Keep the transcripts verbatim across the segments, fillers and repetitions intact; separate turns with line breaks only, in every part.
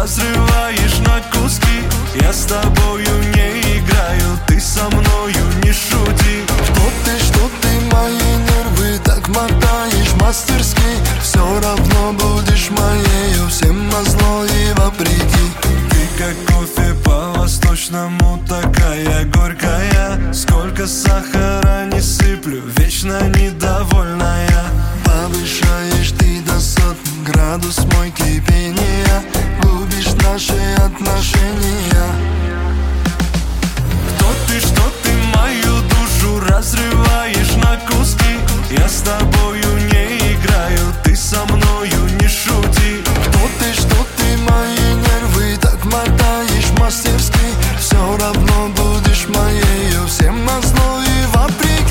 разрываешь на куски. Я с тобою не играю, ты со мною не шути.
Что ты, что ты, мои нервы так мотаешь мастерски. Все равно будешь моею, всем назло и вопреки.
Ты как кофе по-восточному, такая горькая. Сколько сахара не сыплю, вечно недовольная.
Повышаешь ты до сотни, градус мой кипения. Губишь наши отношения.
Кто ты, что ты, мою душу разрываешь на куски. Я с тобою не играю, ты со мною не шути.
Кто ты, что ты, мои нервы так мотаешь мастерски. Все равно будешь моею, всем назло и вопреки.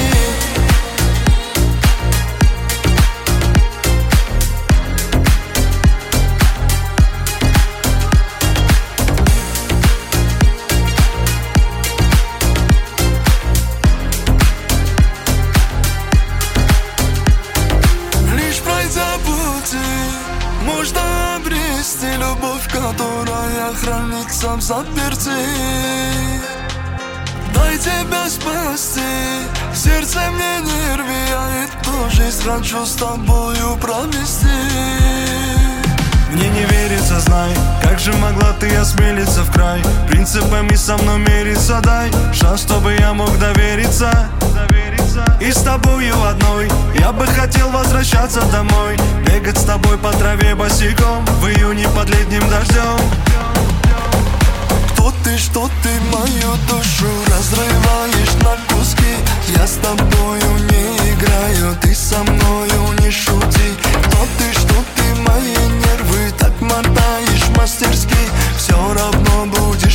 Можно обрести любовь, которая хранится в заперти. Дай тебя спасти, сердце мне не рви. Я эту жизнь хочу с тобою провести.
Мне не верится, знай, как же могла ты осмелиться в край. Принципами со мной мириться, дай шанс, чтобы я мог довериться. И с тобою одной я бы хотел возвращаться домой. Бегать с тобой по траве босиком в июне под летним дождем.
Кто ты, что ты, мою душу разрываешь на куски. Я с тобою не играю, ты со мною не шути. Кто ты, что ты, мои нервы так мотаешь мастерски. Все равно будет